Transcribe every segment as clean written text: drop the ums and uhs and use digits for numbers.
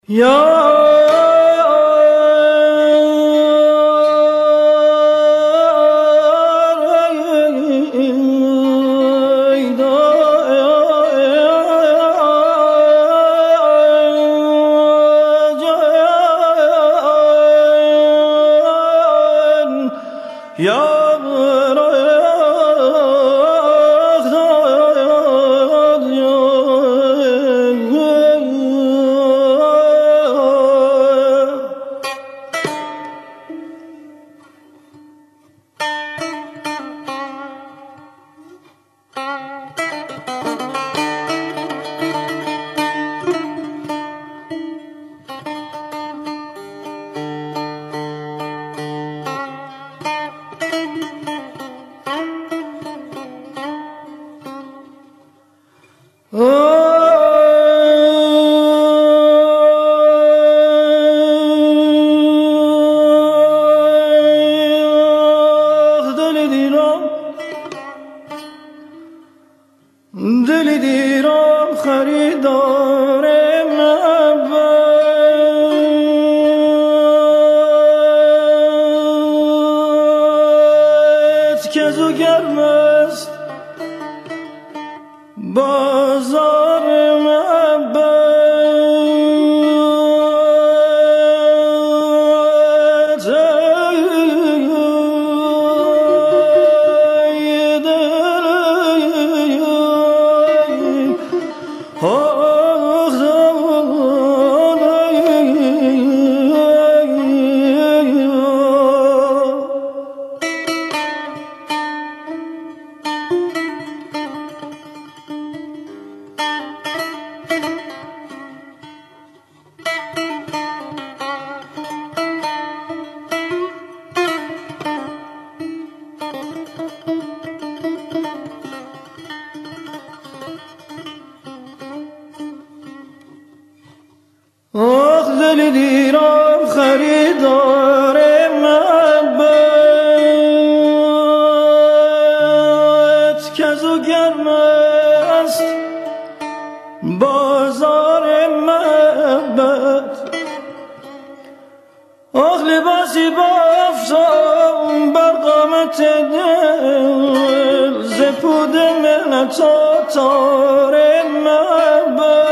دلی دیرم خریدار محبت که زو گرم است بازار محبت دل دیرم خریدار محبت که زو گرم است بازار محبت لباسی بافتم بر قامت دل زپود من تاتار محبت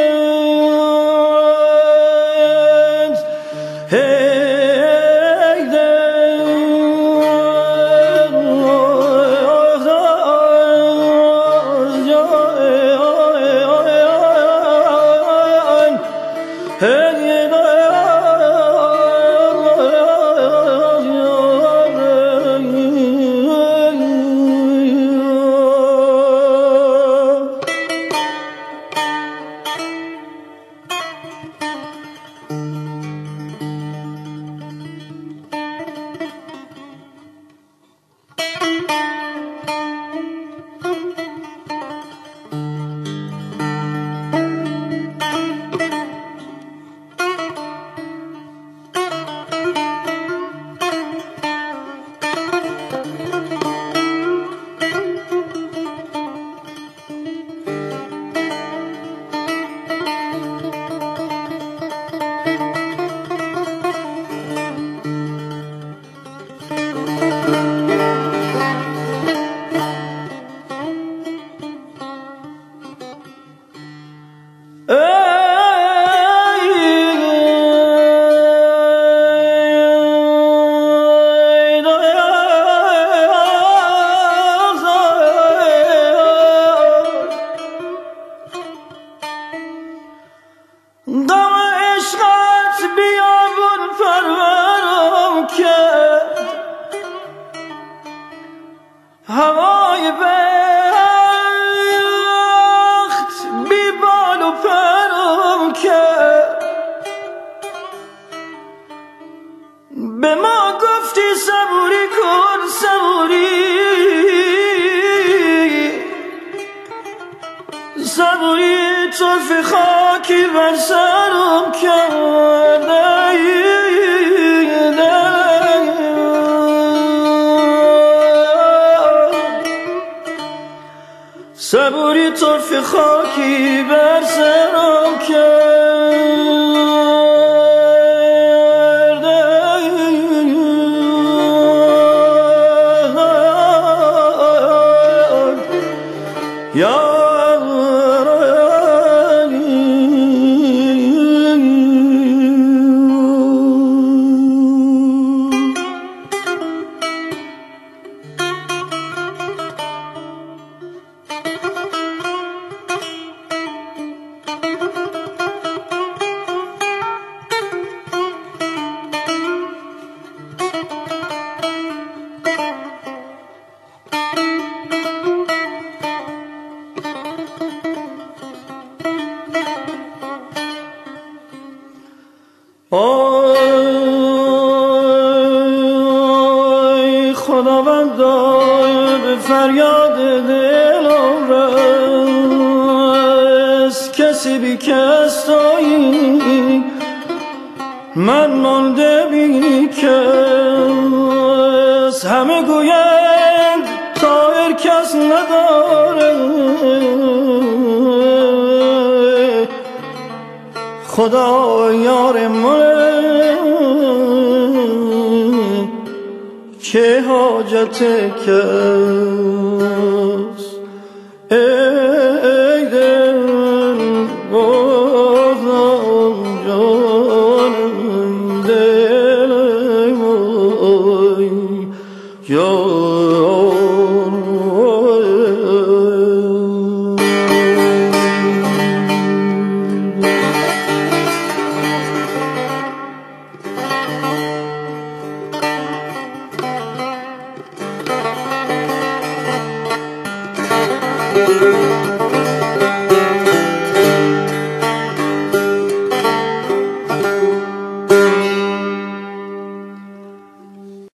هوای بخت بی بال و پرم کرد به ما گفتی صبوری کن صبوری طرف خاکی بر سرم کرد صبوری طرف خاکی بر سرم کرد آی خداوندا به فریاد دلم رس، کسی بی کس تویی، من مانده بی کس. همه گویند طایر کس نداره، خدا یار من که حاجت کس.